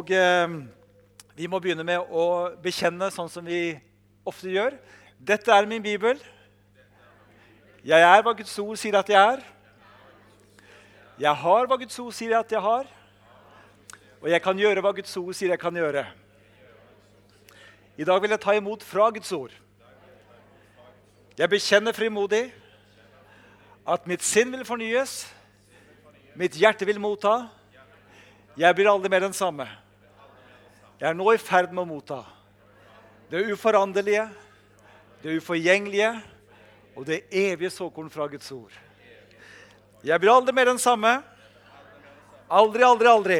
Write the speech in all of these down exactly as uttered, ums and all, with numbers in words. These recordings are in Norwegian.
Og eh, vi må begynne med å bekjenne sånn som vi ofte gjør. Dette er min Bibel. Jeg er hva Guds ord sier at jeg er. Jeg har hva Guds ord sier at jeg har. Og jeg kan gjøre hva Guds ord sier jeg kan gjøre. I dag vil jeg ta imot fra Guds ord. Jeg bekjenner frimodig at mitt sinn vil fornyes, mitt hjerte vil motta. Jeg blir aldri mer den samme. Jeg er nå i ferd med å motta det uforanderlige, det uforgjengelige og det evige såkorn fra Guds ord. Jeg blir aldri mer den samme. Aldri, aldri, aldri.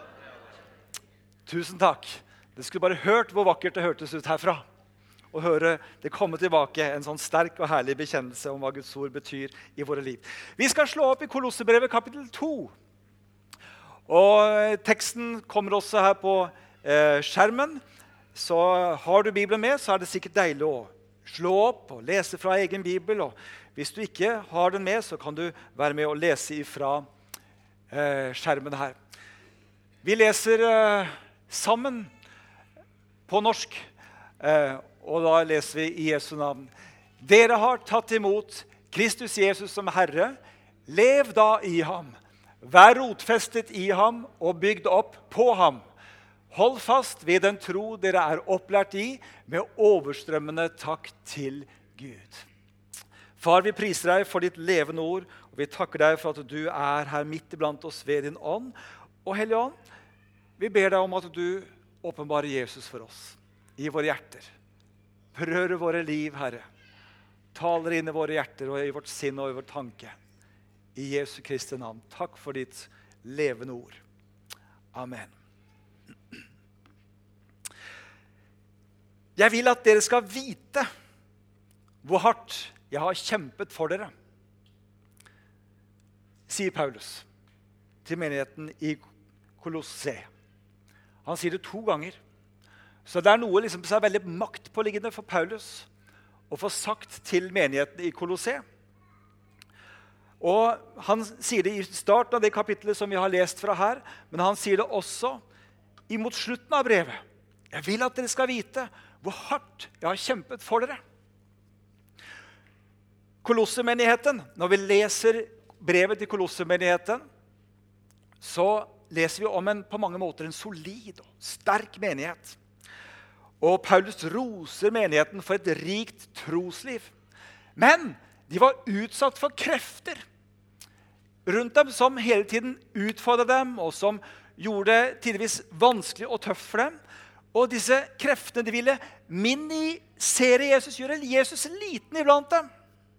Tusen takk. Det skulle bare hørt hvor vakkert det hørtes ut herfra. Og høre det komme tilbake en sånn sterk og herlig bekjennelse om hva Guds ord betyr i våre liv. Vi skal slå opp i Kolossebrevet kapittel to. Og teksten kommer også her på eh, skjermen. Så har du Bibelen med, så er det sikkert deilig å slå opp og lese fra egen Bibel. Og hvis du ikke har den med, så kan du være med og lese ifra eh, skjermen her. Vi leser eh, sammen på norsk, eh, og da leser vi i Jesu navn. Dere har tatt imot Kristus Jesus som Herre. Lev da i ham. Vær rotfestet i ham og bygd opp på ham. Hold fast ved den tro dere er opplært i, med overstrømmende takk til Gud. Far, vi priser deg for ditt levende ord, og vi takker deg for at du er her midt iblant oss ved din ånd. Og Hellige ånd, vi ber deg om at du åpenbarer Jesus for oss, i våre hjerter. Berører våre liv, Herre. Taler inn i våre hjerter og i vårt sinn og i vår tanke. I Jesu Kristi navn. Takk for ditt levende ord. Amen. Jeg vil at dere skal vite hvor hardt jeg har kjempet for dere, sier Paulus til menigheten i Kolosse. Han sier det to ganger. Så det er noe liksom som er veldig maktpåliggende for Paulus å få sagt til menigheten i Kolosse. Og han sier det i starten av det kapitlet som vi har lest fra her, men han sier det også imot slutten av brevet. Jeg vil at dere skal vite hvor hardt jeg har kjempet for dere. Kolossemenigheten, når vi leser brevet til Kolossemenigheten, så leser vi om en på mange måter en solid og sterk menighet. Og Paulus roser menigheten for et rikt trosliv. Men de var utsatt for krefter rundt dem som hele tiden utfordret dem, og som gjorde det tidligvis vanskelig og tøft for dem. Og disse kreftene de ville minisere Jesus, gjøre Jesus liten iblant dem.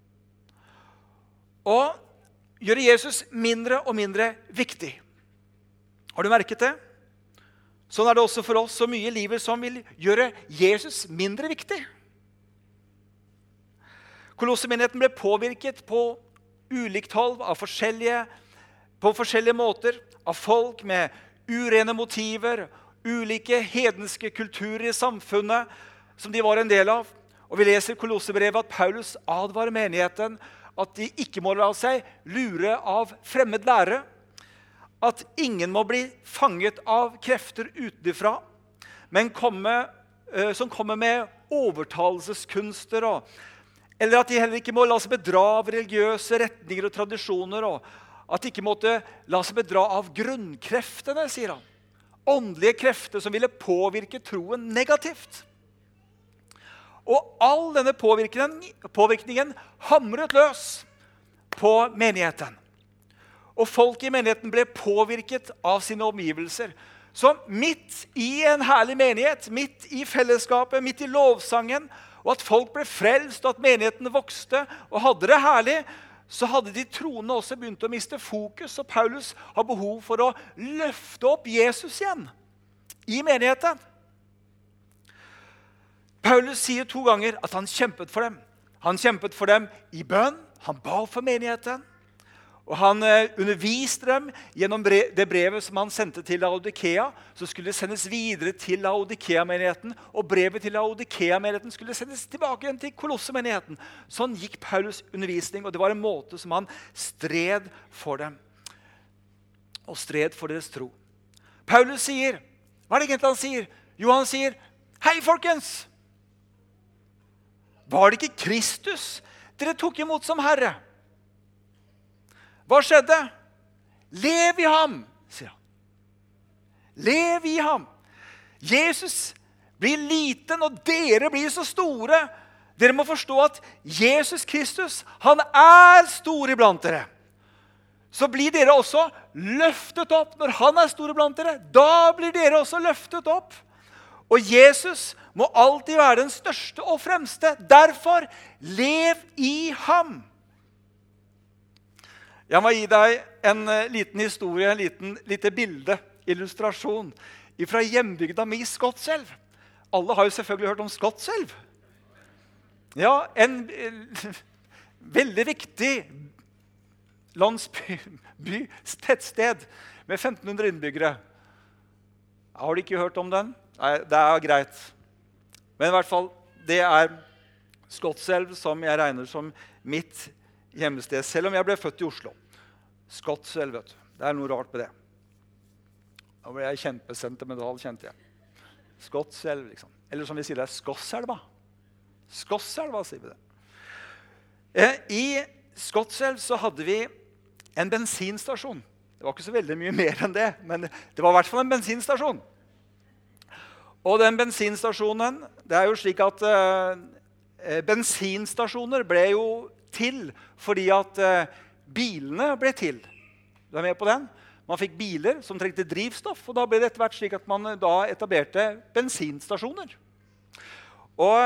Og gjøre Jesus mindre og mindre viktig. Har du merket det? Sånn er det også for oss så mye i livet som vil gjøre Jesus mindre viktig. Kolossemenigheten ble påvirket på ulikt hold av forskjellige, på forskjellige måter av folk med urene motiver, ulike hedenske kulturer i samfunnet som de var en del av. Og vi leser i Kolossebrevet at Paulus advarer menigheten at de ikke må la seg lure av fremmed lære, at ingen må bli fanget av krefter utenfra, men komme, uh, som kommer med overtalelseskunster, og, eller at de heller ikke må la seg bedra av religiøse retninger og tradisjoner, og at de ikke måtte la seg bedra av grunnkreftene, sier han. Åndelige krefter som ville påvirke troen negativt. Og all denne påvirkningen, påvirkningen hamret løs på menigheten. Og folk i menigheten ble påvirket av sine omgivelser. Så midt i en herlig menighet, midt i fellesskapet, midt i lovsangen, og at folk ble frelst, og at menigheten vokste og hadde det herlig, så hadde de troende også begynt å miste fokus, og Paulus har behov for å løfte opp Jesus igjen i menigheten. Paulus sier to ganger at han kjempet for dem. Han kjempet for dem i bønn, han ba for menigheten, og han underviste dem gjennom det brevet som han sendte til Laodikea, så skulle det sendes videre til Laodikea-menigheten, og brevet til Laodikea-menigheten skulle sendes tilbake igjen til Kolosse-menigheten. Sånn gikk Paulus undervisning, og det var en måte som han stred for dem, og stred for deres tro. Paulus sier Hva er det egentlig han sier? Jo, han sier, hei folkens! Var det ikke Kristus dere tok imot som Herre? Hva skjedde? Lev i ham, sier han. Lev i ham. Jesus blir liten, og dere blir så store. Dere må forstå at Jesus Kristus, han er stor iblant dere. Så blir dere også løftet opp. Når han er stor iblant dere, da blir dere også løftet opp. Og Jesus må alltid være den største og fremste. Derfor, lev i ham. Jeg må gi deg en liten historie, en liten, lite bilde, illustrasjon, fra hjembygda mi Skotselv. Alle har jo selvfølgelig hørt om Skotselv. Ja, en veldig viktig landsby, by, tettsted med femten hundre innbyggere. Har du ikke hørt om den? Nei, det er greit. Men i hvert fall, det er Skotselv som jeg regner som mitt hjemmested, selv om jeg ble født i Oslo. Skotselv, vet du. Det er noe rart med det. Da ble jeg kjempesentimental, kjente jeg. Skotselv, liksom. Eller som vi sier det, Skosselva. Skosselva, sier vi det. I Skotselv så hadde vi en bensinstasjon. Det var ikke så veldig mye mer enn det, men det var i hvert fall en bensinstasjon. Og den bensinstasjonen, det er jo slik at uh, bensinstasjoner ble jo til fordi at uh, bilene ble til. Du er med på den? Man fikk biler som trengte drivstoff, og da ble det etter hvert slik at man da etablerte bensinstasjoner. Og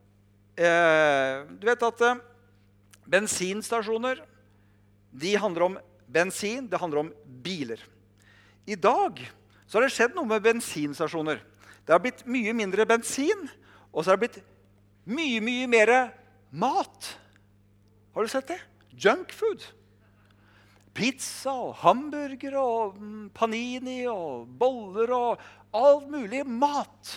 uh, du vet at uh, bensinstasjoner, de handler om bensin, det handler om biler. I dag så har det skjedd noe med bensinstasjoner. Det har blitt mye mindre bensin, og så har det blitt mye, mye mer mat. Har du sett det? Junk food. Pizza og hamburger og panini og boller og alt mulig mat.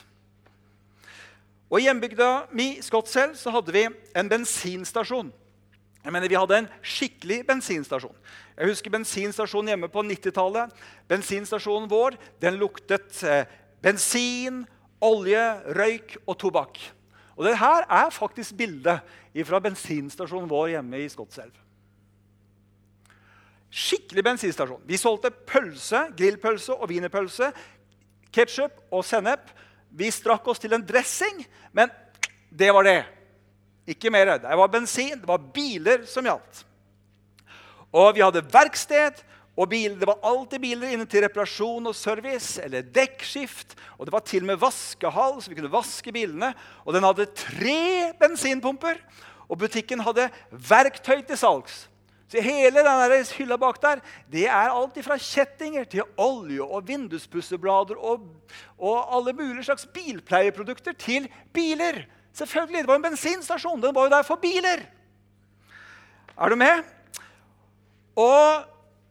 Og i hjembygda mi, Skotselv, så hadde vi en bensinstasjon. Jeg mener, vi hadde en skikkelig bensinstasjon. Jeg husker bensinstasjonen hjemme på nittitallet. Bensinstasjonen vår, den luktet eh, bensin, olje, røyk og tobakk. Og det her er faktisk bildet fra bensinstasjonen vår hjemme i Skotselv. Skikkelig bensinstasjon. Vi solgte pølse, grillpølse og wienerpølse, ketchup og sennep. Vi strakk oss til en dressing, men det var det. Ikke mer. Det var bensin, det var biler som gjaldt. Og vi hadde verksted, og bil, det var alltid biler inne til reparasjon og service, eller dekkskift, og det var til og med vaskehall, så vi kunne vaske bilene. Og den hadde tre bensinpumper, og butikken hadde verktøy til salgs. Så hele denne hylla bak der, det er alt fra kjettinger til olje og vinduspusseblader og, og alle mulige slags bilpleieprodukter til biler. Selvfølgelig, det var en bensinstasjon, den var jo der for biler. Er du med? Og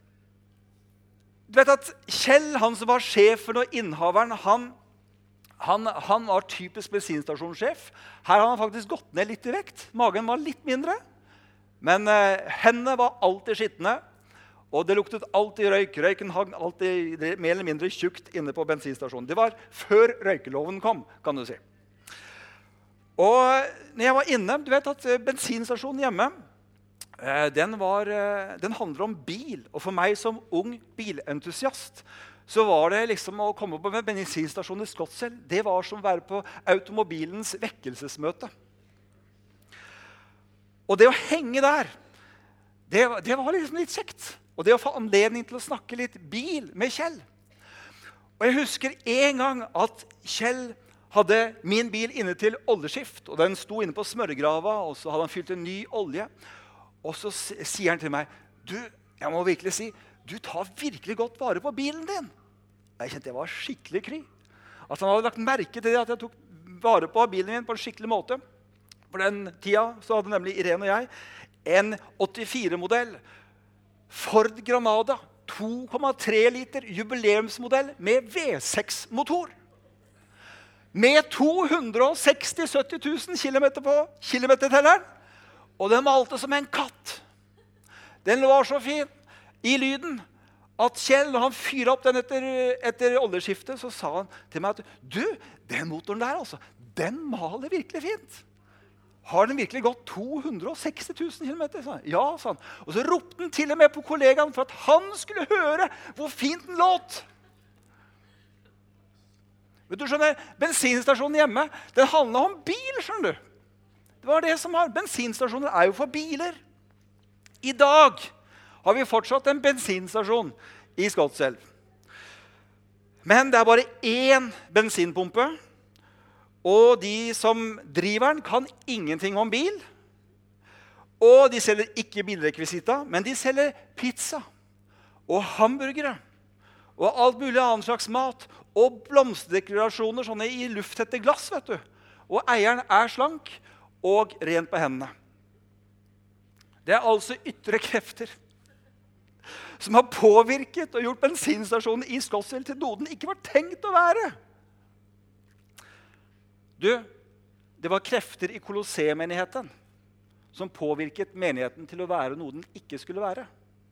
du vet at Kjell, han som var sjefen og innehaveren, han, han, han var typisk bensinstasjonssjef. Her har han faktisk gått ned litt i vekt. Magen var litt mindre. Men eh, hendene var alltid skittende, og det luktet alltid røyk. Røyken hang alltid mer eller mindre tjukt inne på bensinstasjonen. Det var før røykeloven kom, kan du si. Og når jeg var inne, du vet at bensinstasjonen hjemme, Den, var, den handler om bil, og for meg som ung bilentusiast, så var det liksom å komme på en bensinstasjon i Skotselv, det var som å være på automobilens vekkelsesmøte. Og det å henge der, det, det var liksom litt kjekt. Og det å få anledning til å snakke litt bil med Kjell. Og jeg husker en gang at Kjell hadde min bil inne til oljeskift, og den sto inne på smørgrava, og så hadde han fylt en ny olje. Og så sier han til meg, du, jeg må virkelig si, du tar virkelig godt vare på bilen din. Jeg kjente jeg var skikkelig kry. At han hadde lagt merke til det at jeg tok vare på bilen min på en skikkelig måte. For den tida så hadde nemlig Irene og jeg en åttifire-modell Ford Granada, to komma tre liter jubileumsmodell med V seks-motor. Med to hundre seksti til sytti tusen kilometer på kilometertelleren. Og den malte som en katt. Den var så fin i lyden at Kjell, når han fyret opp den etter, etter oljeskiftet, så sa han til meg at du, den motoren der, altså, den maler virkelig fint. Har den virkelig gått to hundre og seksti tusen kilometer? Sa han. Ja, sa han. Og så ropte han til og med på kollegaen for at han skulle høre hvor fint den låt. Vet du, skjønner, bensinstasjonen hjemme, den handler om bil, skjønner du. Det var det som var. Bensinstasjoner er jo for biler. I dag har vi fortsatt en bensinstasjon i Skotselv. Men det er bare én bensinpumpe, og de som driver den kan ingenting om bil. Og de selger ikke bilrekvisita, men de selger pizza og hamburgere og alt mulig annen slags mat og blomsterdekorasjoner sånne i lufttette glass, vet du. Og eieren er slank og rent på hendene. Det er altså ytre krefter som har påvirket og gjort bensinstasjonen i Skotselv til noe den ikke var tenkt å være. Du, det var krefter i Kolosseum-menigheten som påvirket menigheten til å være noe den ikke skulle være.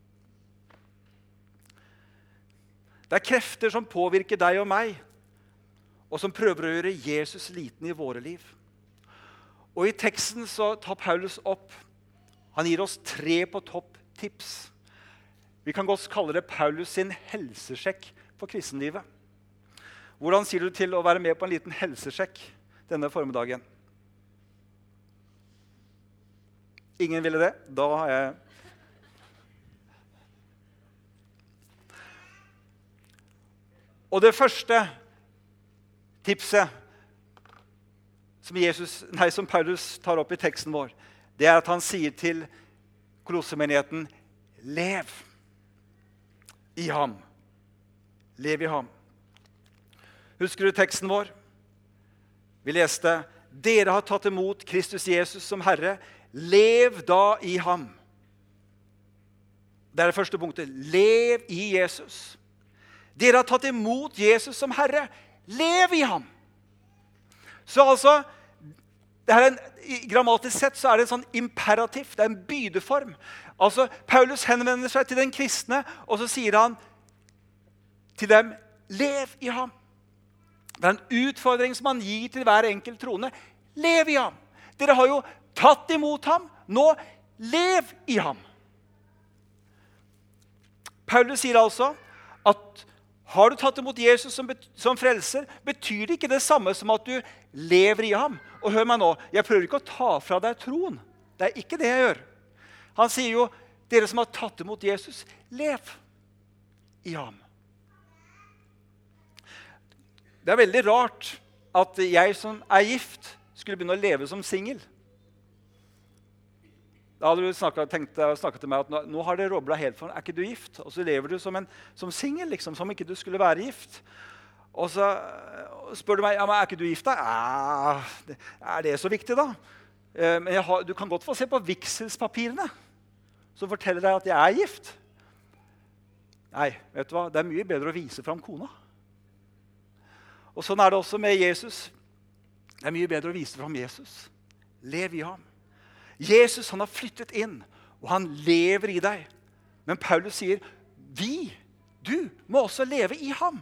Det er krefter som påvirker deg og meg, og som prøver å gjøre Jesus liten i våre liv. Og i teksten så tar Paulus opp, han gir oss tre på topp tips. Vi kan godt kalle det Paulus sin helsesjekk for kristenlivet. Hvordan sier du til å være med på en liten helsesjekk denne formiddagen? Ingen ville det. Da har jeg... Og det første tipset som, Jesus, nei, som Paulus tar opp i teksten vår, det er at han sier til Kolossemenigheten, lev i ham. Lev i ham. Husker du teksten vår? Vi leste, dere har tatt imot Kristus Jesus som Herre, lev da i ham. Det er det første punktet, lev i Jesus. Dere har tatt imot Jesus som Herre, lev i ham. Så altså, det er en, grammatisk sett så er det en sånn imperativ, det er en bydeform. Altså, Paulus henvender seg til den kristne, og så sier han til dem, lev i ham. Det er en utfordring som han gir til hver enkelt troende. Lev i ham. Dere har jo tatt imot ham. Nå, lev i ham. Paulus sier altså at har du tatt imot Jesus som, som frelser, betyr det ikke det samme som at du lever i ham. Og hør meg nå, jeg prøver ikke å ta fra deg troen. Det er ikke det jeg gjør. Han sier jo, dere som har tatt imot Jesus, lev i ham. Det er veldig rart at jeg som er gift skulle begynne å leve som singel. Da hadde du snakket, tenkt, snakket til meg at nå, nå har det roblet helt for, er ikke du gift? Og så lever du som, en, som singel, liksom, som ikke du skulle være gift. Og så spør du meg, ja, men er ikke du gift da? Ja, er det så viktig da? Men jeg har, du kan godt få se på vigselspapirene, som forteller deg at jeg er gift. Nei, vet du hva? Det er mye bedre å vise fram kona. Og sånn er det også med Jesus. Det er mye bedre å vise fram Jesus. Lev i ham. Jesus, han har flyttet inn, og han lever i deg. Men Paulus sier, vi, du, må også leve i ham.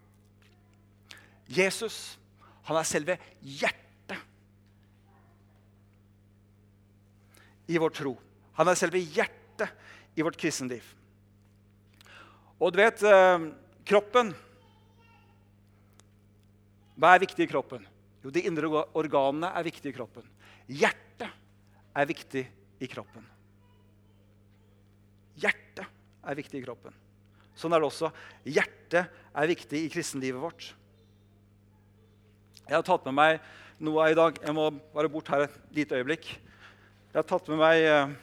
Jesus, han er selve hjertet i vår tro. Han er selve hjertet i vårt kristenliv. Og du vet, kroppen, hva er viktig i kroppen? Jo, de indre organene er viktige i kroppen. Hjertet er viktig i kroppen. Hjertet er viktig i kroppen. Sånn er det også. Hjertet er viktig i kristenlivet vårt. Jeg har tatt med meg noe i dag. Jeg må bare bort her et lite øyeblikk. Jeg har tatt med meg eh,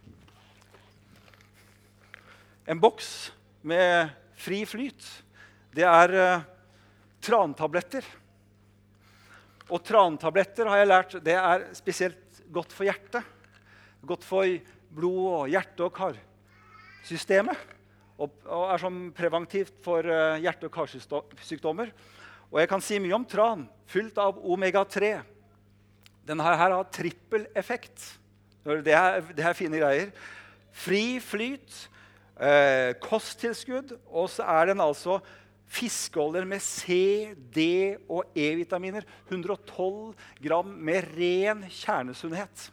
en boks med fri flyt. Det er eh, trantabletter. Og trantabletter har jeg lært, det er spesielt godt for hjertet. Godt for blod og hjerte- og karsystemet. Og, og er som preventivt for uh, hjerte- og karsykdommer. Og jeg kan si mye om tran, fylt av omega tre. Denne her har trippel effekt. Det er, det er fine greier. Fri flyt, eh, kosttilskudd, og så er den altså fiskeoljer med C, D og E-vitaminer. hundre og tolv gram med ren kjernesunnhet.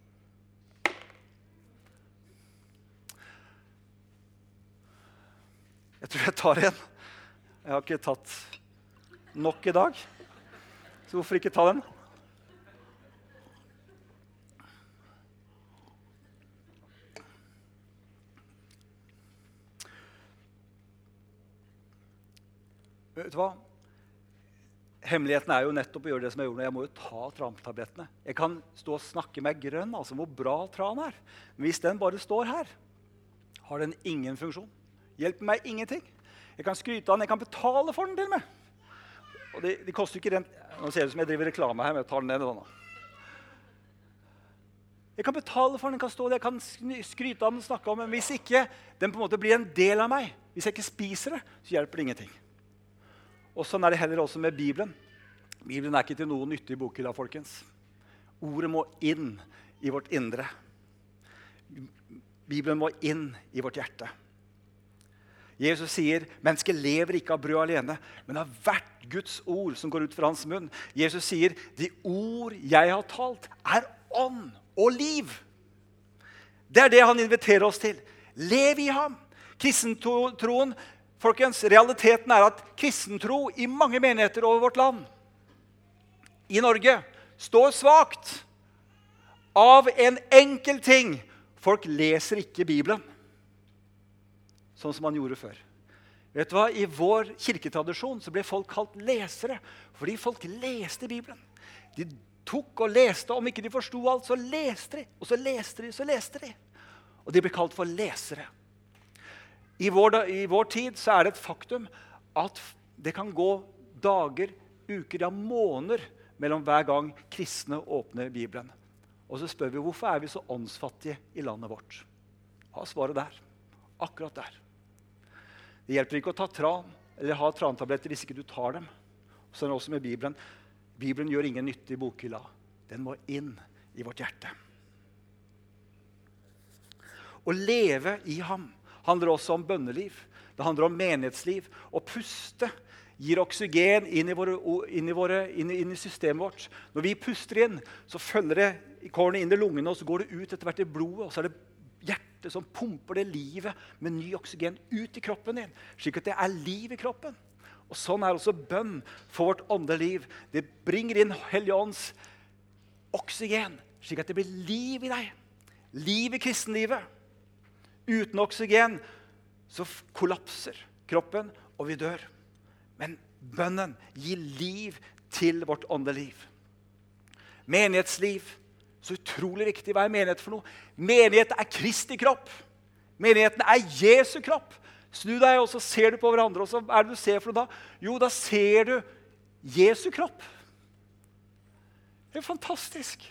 Jeg tror jeg tar en. Jeg har ikke tatt nok i dag, så hvorfor ikke ta den? Vet du hva? Hemmeligheten er jo nettopp å gjøre det som jeg gjorde. Jeg må jo ta trantablettene. Jeg kan stå og snakke meg grønn, altså hvor bra tran er. Men hvis den bare står her, har den ingen funksjon. Hjelper meg ingenting. Jeg kan skryte av den, jeg kan betale for den til meg. Og det, det koster ikke rent. Nå ser det ut som jeg driver reklame her, men jeg tar den ned i denne. Jeg kan betale for den, jeg kan stå der, jeg kan skryte av den, snakke om den. Men hvis ikke den på en måte blir en del av meg, hvis jeg ikke spiser det, så hjelper det ingenting. Og sånn er det heller også med Bibelen. Bibelen er ikke til noe nyttig i bokhylla, folkens. Ordet må inn i vårt indre. Bibelen må inn i vårt hjerte. Jesus sier, mennesket lever ikke av brød alene, men av hvert Guds ord som går ut fra hans munn. Jesus sier, de ord jeg har talt er ånd og liv. Det er det han inviterer oss til. Lev i ham. Kristentroen, folkens, realiteten er at kristentro i mange menigheter over vårt land, i Norge, står svagt av en enkel ting. Folk leser ikke Bibelen, sånn som man gjorde før. Vet du hva? I vår kirketradisjon så ble folk kalt lesere, fordi folk leste Bibelen. De tok og leste, om ikke de forstod alt, så leste de, og så leste de, så leste de. Og de ble kalt for lesere. I vår, I vår tid så er det et faktum at det kan gå dager, uker, ja måneder mellom hver gang kristne åpner Bibelen. Og så spør vi, hvorfor er vi så åndsfattige i landet vårt? Ha svaret der. Akkurat der. Det hjelper ikke å ta tran, eller ha trantabletter hvis ikke du tar dem. Så er det også med Bibelen. Bibelen gjør ingen nytte i bokhylla. Den må inn i vårt hjerte. Å leve i ham handler også om bønneliv. Det handler om menighetsliv. Å puste gir oksygen inn i, våre, inn, i våre, inn, i, inn i systemet vårt. Når vi puster inn, så følger det i kårene inn i lungene, og så går det ut etter hvert i blodet, og så er det hjertet som pumper det livet med ny oksygen ut i kroppen din, slik at det er liv i kroppen. Og sånn er også bønn for vårt åndeliv. Det bringer inn Helligåndens oksygen, slik at det blir liv i deg. Liv i kristenlivet. Uten oksygen så kollapser kroppen, og vi dør. Men bønnen gir liv til vårt åndeliv. Menighetsliv. Så utrolig viktig. Hva er menighet for noe? Menighet er Kristi kropp. Menigheten er Jesu kropp. Snu deg, og så ser du på hverandre. Og så er det du ser for noe da? Jo, da ser du Jesu kropp. Det er fantastisk.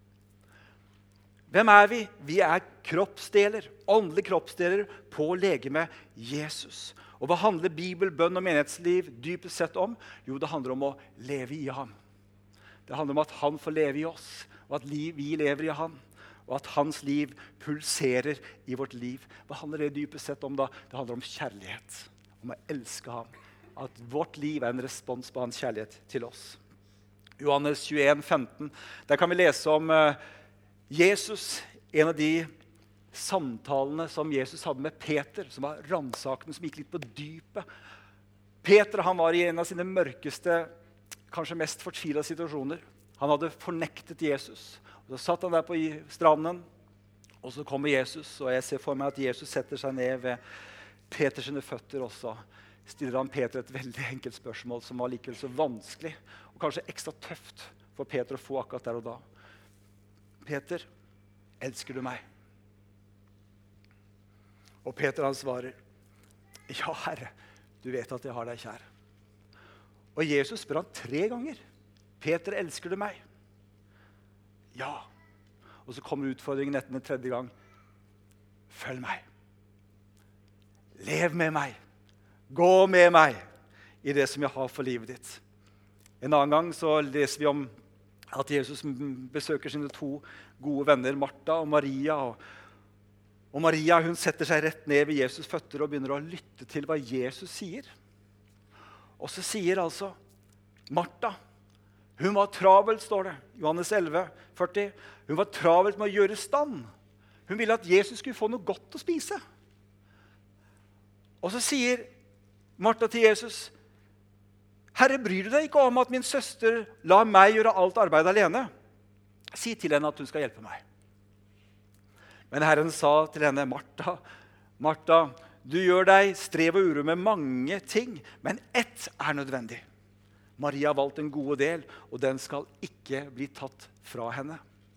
Hvem er vi? Vi er kroppsdeler, åndelige kroppsdeler på legeme Jesus. Og hva handler Bibel, bønn og menighetsliv dypest sett om? Jo, det handler om å leve i ham. Det handler om at han får leve i oss, og at vi lever i han, og at hans liv pulserer i vårt liv. Hva handler det dypest sett om da? Det handler om kjærlighet, om å elske ham. At vårt liv er en respons på hans kjærlighet til oss. Johannes tjueen, femten, der kan vi lese om uh, Jesus, en av de samtalene som Jesus hadde med Peter, som var rannsakende, som gikk litt på dypet. Peter, han var i en av sine mørkeste, kanskje mest fortvilte situasjoner. Han hadde fornektet Jesus. Og så satt han der på stranden, og så kommer Jesus, og jeg ser for meg at Jesus setter seg ned ved Peters føtter, og så stiller han Peter et veldig enkelt spørsmål, som var likevel så vanskelig, og kanskje ekstra tøft for Peter å få akkurat der og da. Peter, elsker du meg? Og Peter han svarer, ja Herre, du vet at jeg har deg kjær. Og Jesus spør han tre ganger, Peter, elsker du meg? Ja. Og så kommer utfordringen etter den tredje gang, følg meg. Lev med meg. Gå med meg i det som jeg har for livet ditt. En annen gang så leser vi om at Jesus besøker sine to gode venner, Martha og Maria, og Og Maria hun setter seg rett ned ved Jesus' føtter og begynner å lytte til hva Jesus sier. Og så sier altså Martha, hun var travelt, står det, Johannes elleve, førti. Hun var travelt med å gjøre stand. Hun ville at Jesus skulle få noe godt å spise. Og så sier Martha til Jesus, Herre, bryr du deg ikke om at min søster lar meg gjøre alt arbeid alene? Si til henne at hun skal hjelpe meg. Men Herren sa til henne, Martha, Martha, du gjør deg strev og uro med mange ting, men ett er nødvendig. Maria har valgt en god del, og den skal ikke bli tatt fra henne.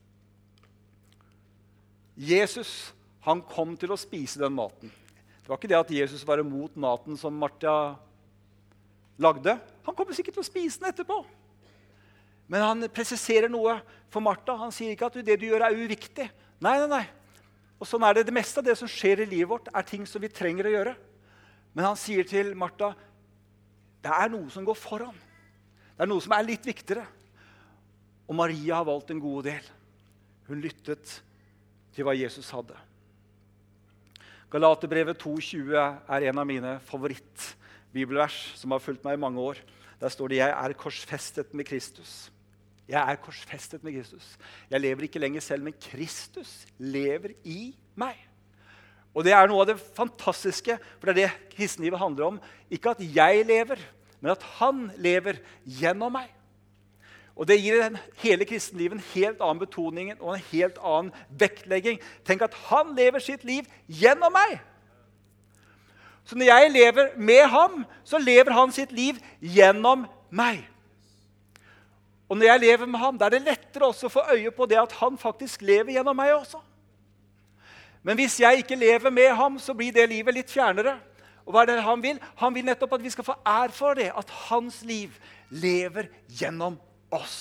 Jesus, han kom til å spise den maten. Det var ikke det at Jesus var imot maten som Martha lagde. Han kommer sikkert til å spise den etterpå. Men han presiserer noe for Martha. Han sier ikke at det du gjør er uviktig. Nei, nei, nei. Og sånn er det. Det meste av det som skjer i livet vårt er ting som vi trenger å gjøre. Men han sier til Martha, det er noe som går foran. Det er noe som er litt viktigere. Og Maria har valgt en god del. Hun lyttet til hva Jesus hadde. Galaterbrevet to tjue er en av mine favorittbibelvers som har fulgt meg i mange år. Der står det, jeg er korsfestet med Kristus. Jeg er korsfestet med Kristus. Jeg lever ikke lenger selv, men Kristus lever i meg. Og det er noe av det fantastiske, for det er det kristenlivet handler om. Ikke at jeg lever, men at han lever gjennom meg. Og det gir den hele kristenlivet en helt annen betoning og en helt annen vektlegging. Tenk at han lever sitt liv gjennom meg. Så når jeg lever med ham, så lever han sitt liv gjennom meg. Og når jeg lever med ham, da er det lettere også å få øye på det at han faktisk lever gjennom meg også. Men hvis jeg ikke lever med ham, så blir det livet litt fjernere. Og hva er det han vil? Han vil nettopp at vi skal få ære for det, at hans liv lever gjennom oss.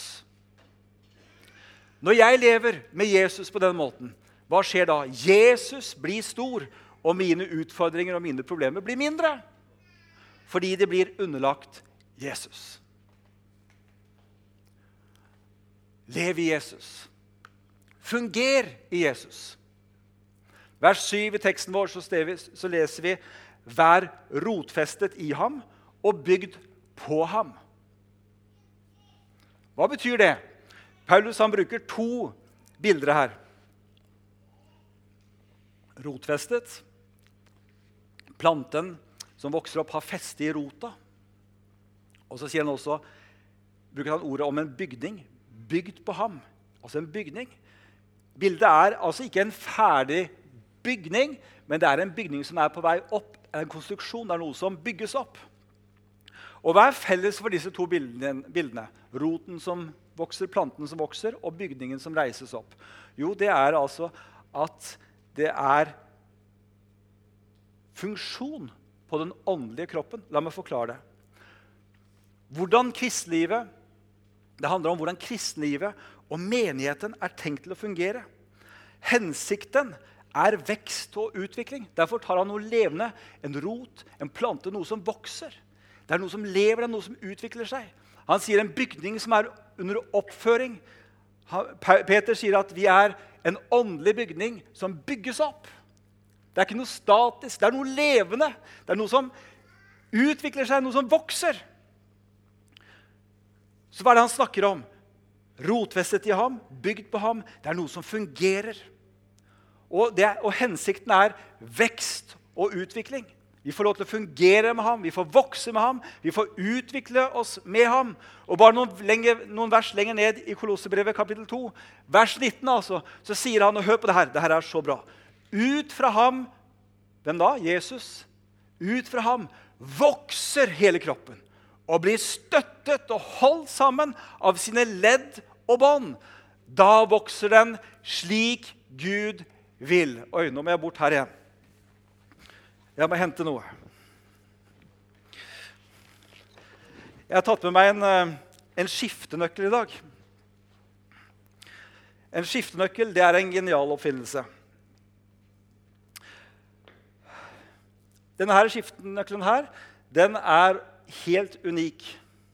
Når jeg lever med Jesus på den måten, hva skjer da? Jesus blir stor, og mine utfordringer og mine problemer blir mindre. Fordi det blir underlagt Jesus. Lev i Jesus. Funger i Jesus. Vers syv i teksten vår så, vi, så leser vi, vær rotfestet i ham og bygd på ham. Hva betyr det? Paulus han bruker to bilder her. Rotfestet. Planten som vokser opp har feste i rota. Og så sier han også, bruker han ordet om en bygning. Bygd på ham. Altså en bygning. Bildet er altså ikke en ferdig bygning, men det er en bygning som er på vei opp. En konstruksjon, det er noe som bygges opp. Og hva er felles for disse to bildene? Roten som vokser, planten som vokser, og bygningen som reises opp. Jo, det er altså at det er funksjon på den åndelige kroppen. La meg forklare det. Hvordan kristenlivet, det handler om hvordan kristenlivet og menigheten er tenkt til å fungere. Hensikten er vekst og utvikling. Derfor tar han noe levende, en rot, en plante, noe som vokser. Det er noe som lever, det er noe som utvikler seg. Han sier en bygning som er under oppføring. Peter sier at vi er en åndelig bygning som bygges opp. Det er ikke noe statisk, det er noe levende. Det er noe som utvikler seg, noe som vokser. Så hva er det han snakker om? Rotfestet i ham, bygd på ham. Det er noe som fungerer. Og, det, og hensikten er vekst og utvikling. Vi får lov til å fungere med ham, vi får vokse med ham, vi får utvikle oss med ham. Og bare noen, lenge, noen vers lenger ned i Kolossebrevet kapittel to, vers nitten altså, så sier han, og hør på det her, det her er så bra. Ut fra ham, hvem da? Jesus. Ut fra ham vokser hele kroppen og blir støttet og holdt sammen av sine ledd og bånd. Da vokser den slik Gud vil. Oi, nå må jeg bort her igjen. Jeg må hente noe. Jeg har tatt med meg en, en skiftenøkkel i dag. En skiftenøkkel, det er en genial oppfinnelse. Denne her skiftenøkkelen her, den er helt unik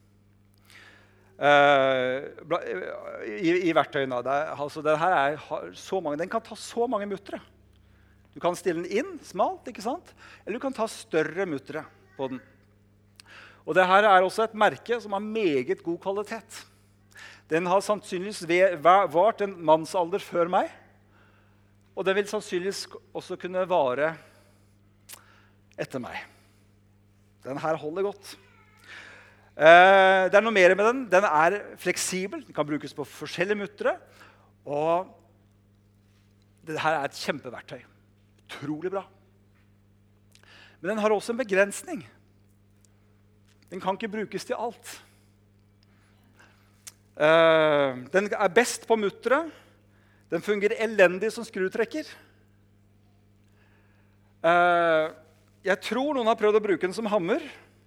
uh, i, i verktøyene. Det er, altså, den her er så mange, den kan ta så mange muttere. Du Du kan stille den inn, smalt, ikke sant? Eller du kan ta større muttere på den. Og det her er også et merke som har meget god kvalitet. Den har sannsynligvis vart en mannsalder før meg, og den vil sannsynligvis også kunne vare etter meg. Den her holder godt. Eh, det er noe mer med den. Den er fleksibel, den kan brukes på forskjellige muttere, og det her er et kjempeverktøy. Utrolig bra. Men den har også en begrensning. Den kan ikke brukes til alt. Uh, den er best på muttere. Den fungerer elendig som skrutrekker. Uh, jeg tror noen har prøvd å bruke den som hammer.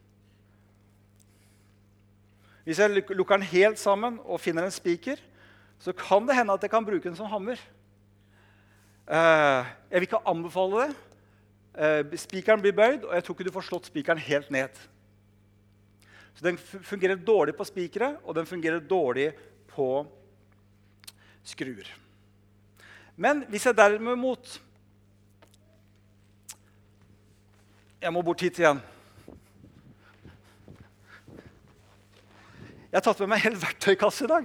Hvis jeg luk lukker den helt sammen og finner en spiker, så kan det hende at jeg kan bruke den som hammer. Uh, jeg vil ikke anbefale det. Uh, spikeren blir bøyd, og jeg tror ikke du får slått spikeren helt ned. Så den fungerer dårlig på spikere, og den fungerer dårlig på skruer. Men hvis jeg derimot... Jeg må bort hit igjen. Jeg har tatt med meg en hel verktøykasse i dag.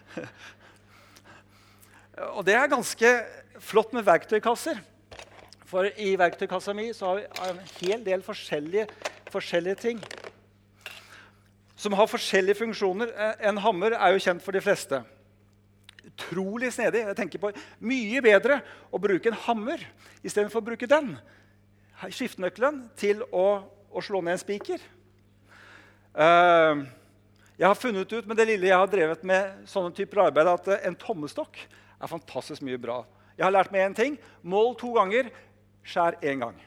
Og det er ganske flott med verktøykasser. For i verktøykassa mi så har vi en hel del forskjellige, forskjellige ting som har forskjellige funksjoner. En hammer er jo kjent for de fleste. Utrolig snedig. Jeg tenker på mye bedre å bruke en hammer i stedet for å bruke den. Skiftenøkkelen til å, å slå ned en spiker. Uh, jeg har funnet ut med det lille jeg har drevet med sånne typer arbeid at en tommestokk er fantastisk mye bra. Jeg har lært meg en ting. Mål to ganger, skjær en gang.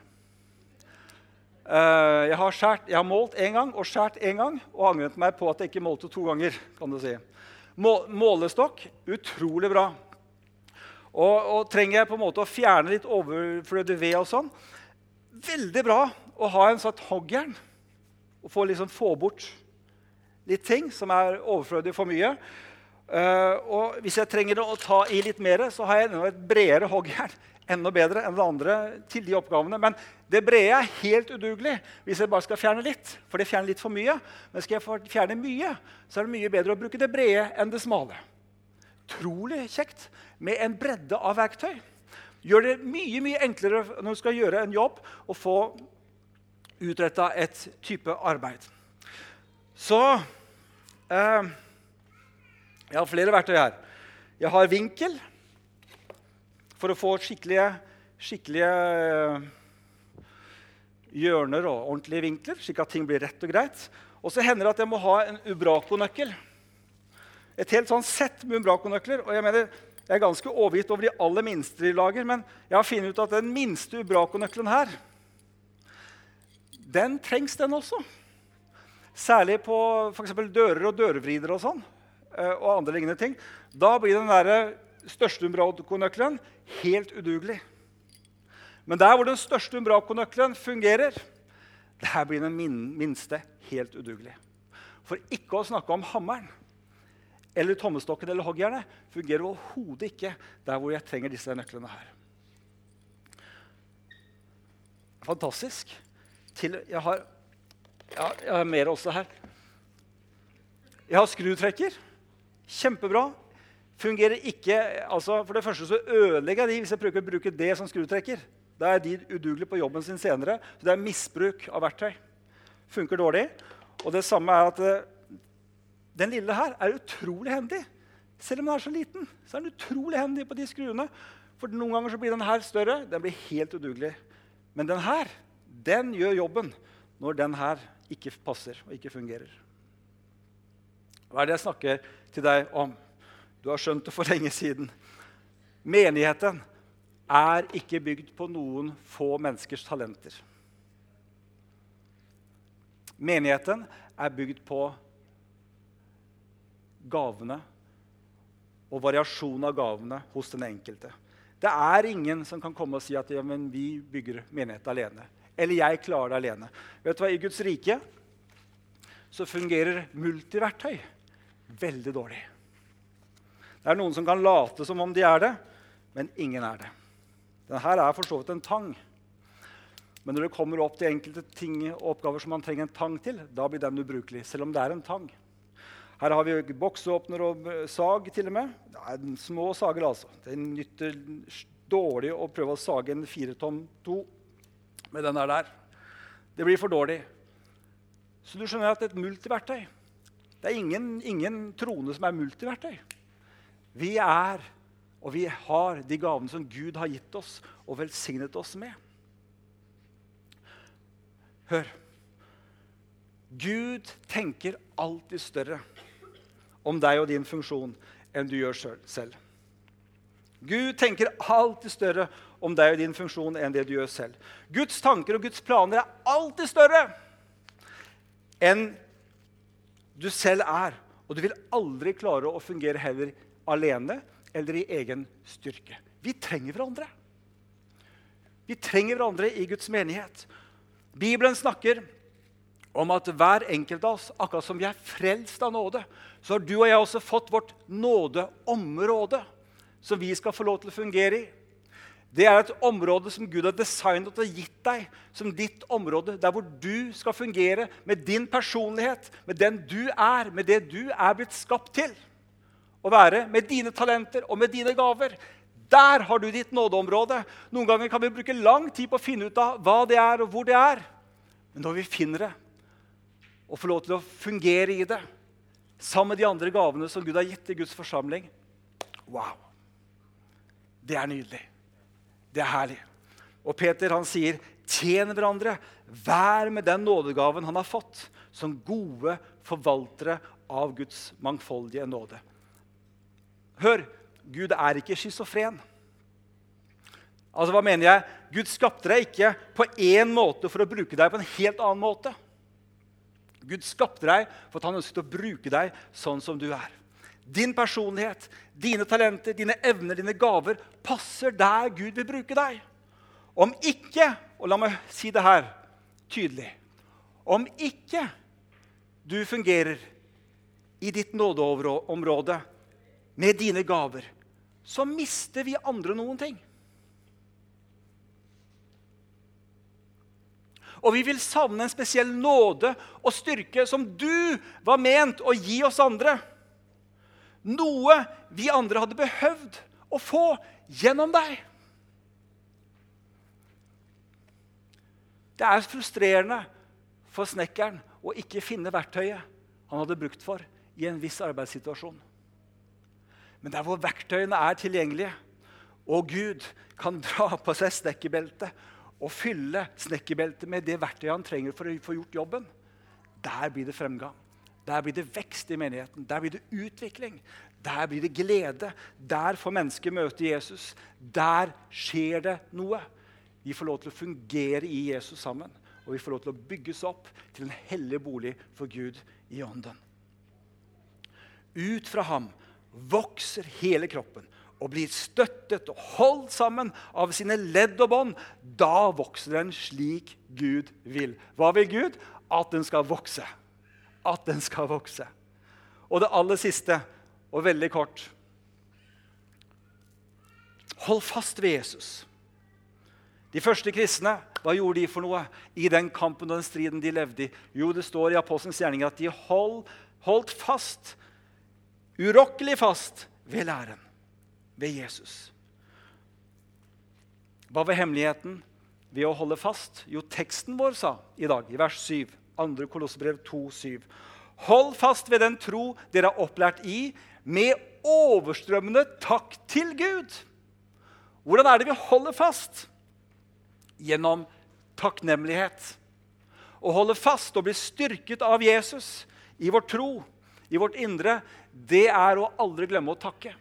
Uh, jeg, har skjært, jeg har målt en gang og skjært en gang, og angret meg på at jeg ikke målte to ganger, kan du si. Mål, målestokk, utrolig bra. Og, og trenger jeg på en måte å fjerne litt overflødig ved og sånn, veldig bra å ha en sånn hoggjern, og få, liksom, få bort litt ting som er overflødig for mye. Uh, og hvis jeg trenger å ta i litt mer, så har jeg et bredere hoggjern, enda bedre enn det andre til de oppgavene. Men det brede er helt udugelig hvis jeg bare skal fjerne litt, for det fjerner litt for mye. Men skal jeg fjerne mye, så er det mye bedre å bruke det brede enn det smale. Utrolig kjekt med en bredde av verktøy. Gjør det mye, mye enklere når du skal gjøre en jobb og få utrettet et type arbeid. Så eh, jeg har flere verktøy her. Jeg har vinkel, for å få skikkelige, skikkelige hjørner og ordentlige vinkler, slik at ting blir rett og greit. Og så hender det at jeg må ha en Umbraco-nøkkel. Et helt sånn sett med Umbraco-nøkler. Og jeg mener, jeg er ganske overgitt over de aller minste de lager, men jeg har funnet ut at den minste Umbraco-nøkkelen her, den trengs den også. Særlig på for eksempel dører og dørvrider og sånn, og andre lignende ting. Da blir den der største Umbraco-nøkkelen helt udugelig. Men der hvor den største Umbraco-nøkkelen fungerer, der blir den min minste helt udugelig. For ikke å snakke om hammeren, eller tommestokken eller hoggjernet, fungerer overhodet ikke der hvor jeg trenger disse nøklene her. Fantastisk. Til, jeg, har, ja, jeg har mer også her. Jeg har skrutrekker. Kjempebra. Fungerer ikke, altså for det første så ødelegger de hvis jeg prøver å bruke det som skrutrekker. Da er de udugelige på jobben sin senere, så det er misbruk av verktøy. Funker dårlig. Og det samme er at uh, den lille her er utrolig hendig. Selv om den er så liten, så er den utrolig hendig på de skruene. For noen ganger så blir den her større, den blir helt udugelig. Men den her, den gjør jobben når den her ikke passer og ikke fungerer. Hva er det jeg snakker til deg om? Du har skjønt det for lenge siden. Menigheten er ikke bygd på noen få menneskers talenter. Menigheten er bygd på gavene og variasjon av gavene hos den enkelte. Det er ingen som kan komme og si at ja, men vi bygger menighet alene. Eller jeg klarer det alene. Vet du hva, i Guds rike så fungerer multiverktøy veldig dårlig. Det er noen som kan late som om de er det, men ingen er det. Denne er for så vidt en tang. Men når det kommer opp til enkelte ting og oppgaver som man trenger en tang til, da blir den ubrukelig, selv om det er en tang. Her har vi boksåpner og sag til og med. Det er små sager altså. Det nytter dårlig å prøve å sage en fire tom to med den der. Det blir for dårlig. Så du skjønner at det er et multiverktøy. Det er ingen, ingen trone som er multiverktøy. Vi er, og vi har de gavene som Gud har gitt oss og velsignet oss med. Hør. Gud tenker alltid større om deg og din funksjon enn du gjør selv. Gud tenker alltid større om deg og din funksjon enn det du gjør selv. Guds tanker og Guds planer er alltid større enn du selv er. Og du vil aldri klare å fungere heller alene eller i egen styrke. Vi trenger hverandre. Vi trenger hverandre i Guds menighet. Bibelen snakker om at hver enkelt av oss, akkurat som vi er frelst av nåde, så har du og jeg også fått vårt nådeområde som vi skal få lov til å fungere i. Det er et område som Gud har designet og gitt deg som ditt område, der hvor du skal fungere med din personlighet, med den du er, med det du er blitt skapt til. Å være med dine talenter og med dine gaver. Der har du ditt nådeområde. Noen ganger kan vi bruke lang tid på å finne ut av hva det er og hvor det er. Men når vi finner det, og får lov til å fungere i det, sammen med de andre gavene som Gud har gitt i Guds forsamling, wow! Det er nydelig. Det er herlig. Og Peter han sier, tjen hverandre, vær med den nådegaven han har fått, som gode forvaltere av Guds mangfoldige nåde. Hør, Gud er ikke schizofren. Altså, hva mener jeg? Gud skapte deg ikke på en måte for å bruke deg på en helt annen måte. Gud skapte deg for at han ønsket å bruke deg sånn som du er. Din personlighet, dine talenter, dine evner, dine gaver passer der Gud vil bruke deg. Om ikke, og la meg si det her tydelig, om ikke du fungerer i ditt nådeområde med dine gaver, så mister vi andre noen ting. Og vi vil savne en spesiell nåde og styrke som du var ment å gi oss andre. Noe vi andre hadde behøvd å få gjennom deg. Det er frustrerende for snekkeren å ikke finne verktøyet han hadde brukt for i en viss arbeidssituasjon. Men der hvor verktøyene er tilgjengelige, og Gud kan dra på seg snekkerbeltet og fylle snekkerbeltet med det verktøyet han trenger for å få gjort jobben, der blir det fremgang. Der blir det vekst i menigheten. Der blir det utvikling. Der blir det glede. Der får mennesker møte Jesus. Der skjer det noe. Vi får lov til å fungere i Jesus sammen, og vi får lov til å bygges opp til en hellig bolig for Gud i ånden. Ut fra ham vokser hele kroppen og blir støttet og holdt sammen av sine ledd og bånd. Da vokser den slik Gud vil. Hva vil Gud? At den skal vokse. At den skal vokse. Og det aller siste, og veldig kort. Hold fast ved Jesus. De første kristne, hva gjorde de for noe i den kampen og den striden de levde i? Jo, det står i Apostelens gjerning at de hold, holdt fast, urokkelig fast ved læren, ved Jesus. Hva var hemmeligheten ved å holde fast? Jo, teksten vår sa i dag, i vers syv, andre Kolossebrev to syv. Hold fast ved den tro dere har opplært i, med overstrømmende takk til Gud. Hvordan er det vi holder fast? Gjennom takknemlighet. Å holde fast og bli styrket av Jesus i vår tro, i vårt indre, det er å aldri glemme å takke.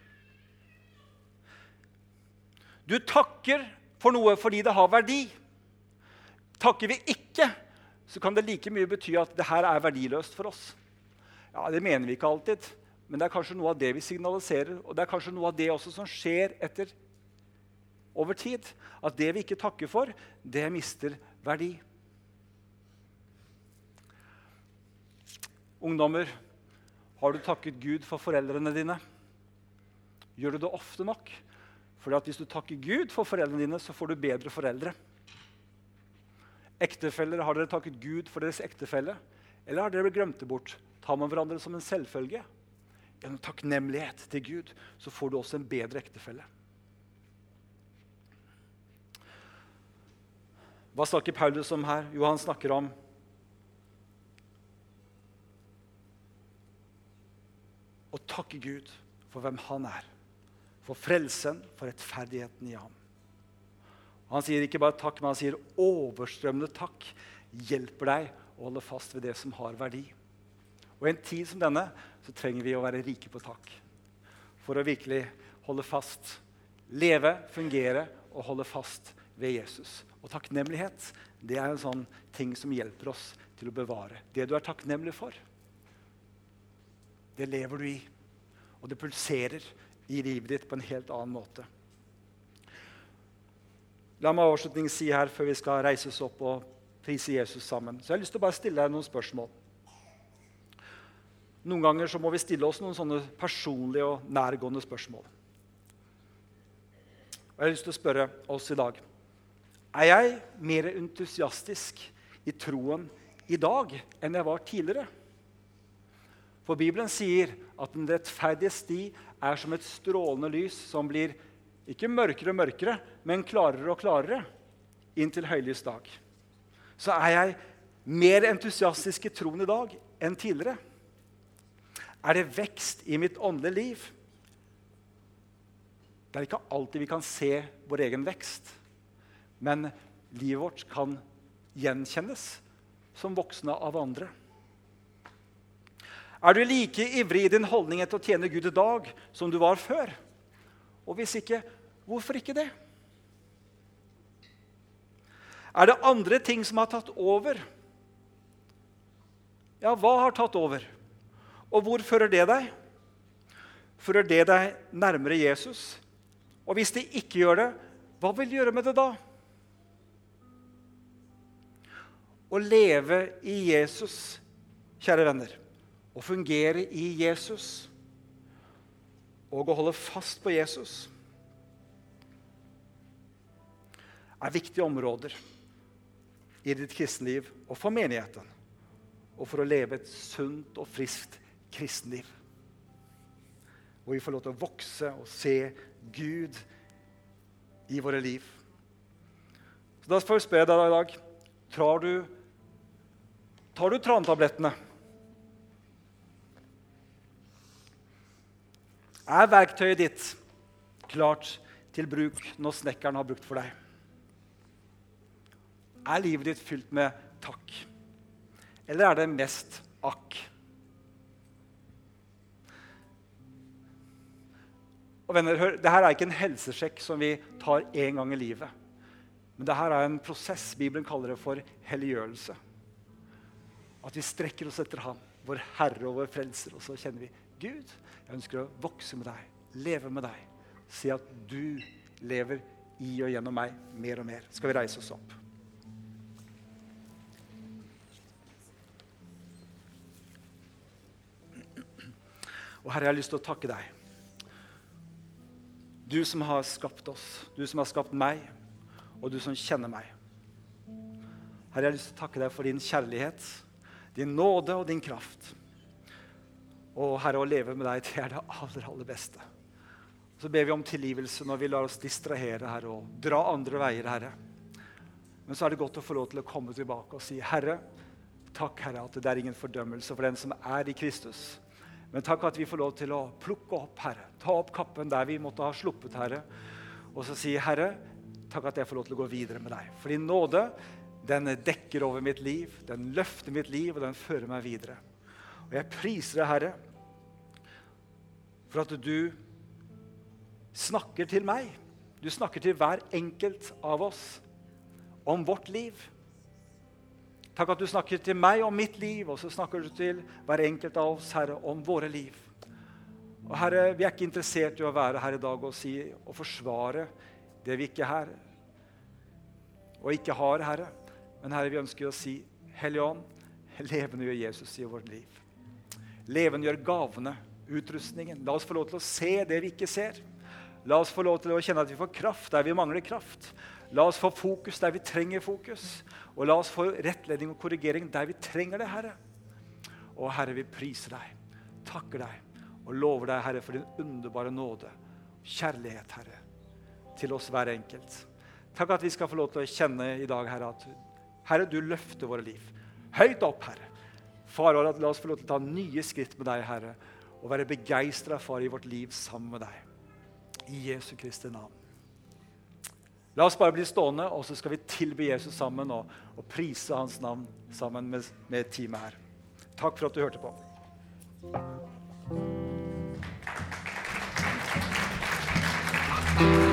Du takker for noe fordi det har verdi. Takker vi ikke, så kan det like mye bety at det her er verdiløst for oss. Ja, det mener vi ikke alltid, men det er kanskje noe av det vi signaliserer, og det er kanskje noe av det også som skjer etter over tid. At det vi ikke takker for, det mister verdi. Ungdommer, har du takket Gud for foreldrene dine? Gjør du det ofte nok? Fordi at hvis du takker Gud for foreldrene dine, så får du bedre foreldre. Ektefeller, har dere takket Gud for deres ektefelle? Eller har dere glemt det bort? Tar man hverandre som en selvfølge? Gjennom takknemlighet til Gud, så får du også en bedre ektefelle. Hva snakker Paulus om her? Jo, han snakker om å takke Gud for hvem han er. For frelsen, for rettferdigheten i ham. Han sier ikke bare takk, men han sier overstrømmende takk hjelper deg å holde fast ved det som har verdi. Og i en tid som denne, så trenger vi å være rike på takk. For å virkelig holde fast, leve, fungere og holde fast ved Jesus. Og takknemlighet, det er en sånn ting som hjelper oss til å bevare. Det du er takknemlig for, det lever du i. Og det pulserer i livet ditt på en helt annen måte. La meg avslutningsvis si her, før vi skal reise oss opp og prise Jesus sammen. Så jeg har lyst til å bare stille deg noen spørsmål. Noen ganger så må vi stille oss noen sånne personlige og nærgående spørsmål. Og jeg har lyst til å spørre oss i dag. Er jeg mer entusiastisk i troen i dag enn jeg var tidligere? For Bibelen sier at den rettferdige sti er som et strålende lys som blir ikke mørkere og mørkere, men klarere og klarere inntil høylys dag. Så er jeg mer entusiastisk i troen i dag enn tidligere. Er det vekst i mitt åndelige liv? Det er ikke alltid vi kan se vår egen vekst, men livet vårt kan gjenkjennes som voksne av andre. Er du like ivrig i din holdning etter å tjene Gud i dag som du var før? Og hvis ikke, hvorfor ikke det? Er det andre ting som har tatt over? Ja, hva har tatt over? Og hvor fører det deg? Fører det deg nærmere Jesus? Og hvis det ikke gjør det, hva vil du gjøre med det da? Å leve i Jesus, kjære venner, å fungere i Jesus og å holde fast på Jesus er viktige områder i ditt kristenliv og for menigheten, og for å leve et sunt og friskt kristenliv. Hvor vi får lov til å vokse og se Gud i våre liv. Så da får jeg spørre deg i dag, tar du, tar du trantablettene? Er verktøyet ditt klart til bruk når snekkeren har brukt for deg? Er livet ditt fylt med takk? Eller er det mest akk? Og venner, hør, dette er ikke en helsesjekk som vi tar en gang i livet. Men dette er en prosess, Bibelen kaller det for helliggjørelse. At vi strekker oss etter ham, vår Herre og vår Frelser, og så kjenner vi Gud. Jeg ønsker å vokse med deg, leve med deg. Si at du lever i og gjennom meg mer og mer. Skal vi reise oss opp? Og Herre, jeg har lyst til å takke deg. Du som har skapt oss, du som har skapt meg, og du som kjenner meg. Herre, jeg har lyst til å takke deg for din kjærlighet, din nåde og din kraft. Og Herre, å leve med deg, det er det aller, aller beste. Så ber vi om tilgivelse når vi lar oss distrahere, Herre, og dra andre veier, Herre. Men så er det godt å få lov til å komme tilbake og si, Herre, takk, Herre, at det er ingen fordømmelse for den som er i Kristus. Men takk at vi får lov til å plukke opp, Herre. Ta opp kappen der vi måtte ha sluppet, Herre. Og så si, Herre, takk at jeg får lov til å gå videre med deg. For din nåde, den dekker over mitt liv, den løfter mitt liv, og den fører meg videre. Og jeg priser deg, Herre, for at du snakker til meg. Du snakker til hver enkelt av oss om vårt liv. Takk at du snakker til meg om mitt liv, og så snakker du til hver enkelt av oss, Herre, om våre liv. Og Herre, vi er ikke interessert i å være her i dag og, si, og forsvare det vi ikke er her, og ikke har, Herre. Men Herre, vi ønsker å si, Hellige Ånd, levende gjør Jesus i vårt liv. Levende gjør gavene, utrustningen. La oss få lov til å se det vi ikke ser. La oss få lov til å kjenne at vi får kraft der vi mangler kraft. La oss få fokus der vi trenger fokus. Og la oss få rettledning og korrigering der vi trenger det, Herre. Og Herre, vi priser deg, takker deg og lover deg, Herre, for din underbare nåde. Kjærlighet, Herre, til oss hver enkelt. Takk at vi skal få lov til å kjenne i dag, Herre, at Herre, du løfter våre liv. Høyt opp, Herre. Far, la oss få lov til å ta nye skritt med deg, Herre, og være begeistret, far, i vårt liv sammen med deg. I Jesu Kristi navn. La oss bare bli stående, og så skal vi tilbe Jesus sammen og, og prise hans navn sammen med, med teamet her. Takk for at du hørte på. Thank you.